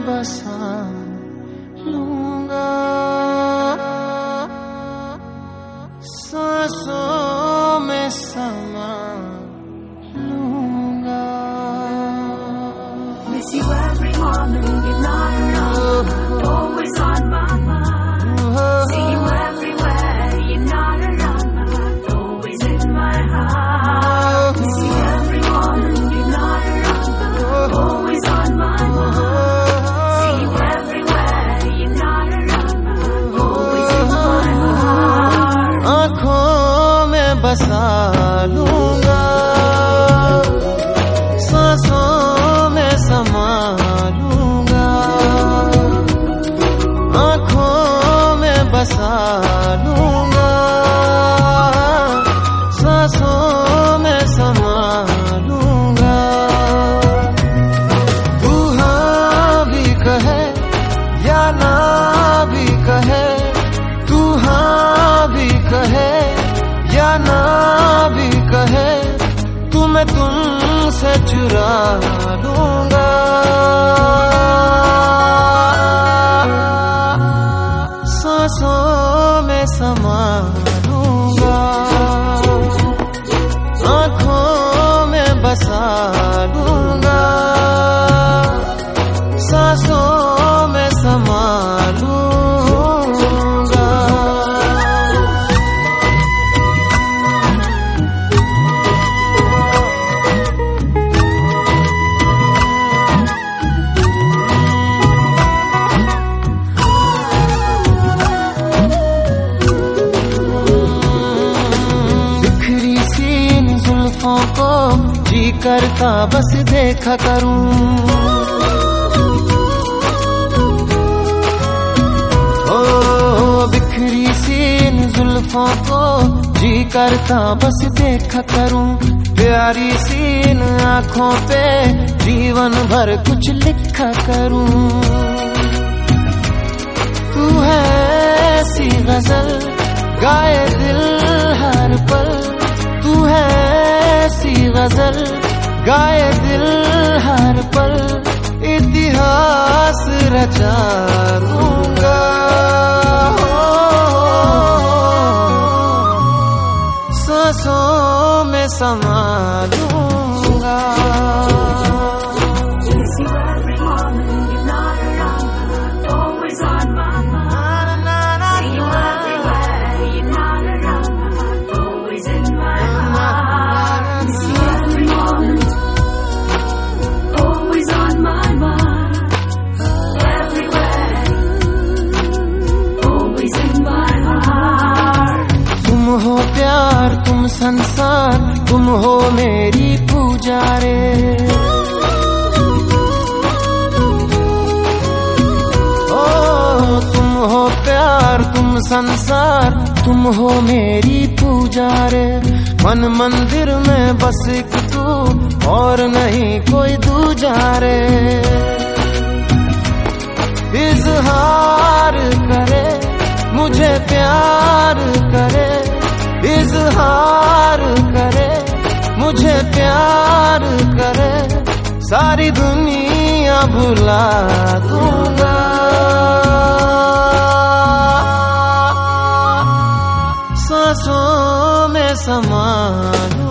बसा लूंगा, सांसों में समा लूंगा। Miss you every morning, you're not around, always on my mind. See you everywhere, you're not around, always in my heart. Miss you every morning, you're not around, always on my mind. See you everywhere, you're not around, always in my heart. आँखों में बसा लूंगा, सांसों में समा लूंगा, आँखों में बसा लूंगा, सांसों में समा लूंगा। तू हाँ भी कहे या ना भी कहे, तू हाँ भी कहे या ना भी कहे, तुम्हें तुमसे चुरा लूंगा, सांसों में समा लूंगा, आँखों में बसा लूंगा, सांसों में समा लूंगा। को जी करता बस देखा करूं, ओ बिखरी सी इन जुल्फों को जी करता बस देखा करूं, प्यारी सी इन आँखों पे जीवन भर कुछ लिखा करूं। तू है ऐसी गजल गाए दिल हर पल, तू है ऐसी गजल गाए दिल हर पल, इतिहास रचा दूंगा, सांसों में समा लूंगा। हो प्यार तुम संसार, तुम हो मेरी पूजा रे, ओ तुम हो प्यार तुम संसार, तुम हो मेरी पूजा रे। मन मंदिर में बस एक तू और नहीं कोई दूजा रे, इजहार करे मुझे प्यार करे, इजहार करे मुझे प्यार करे, सारी दुनिया भुला दूंगा, सांसों में समा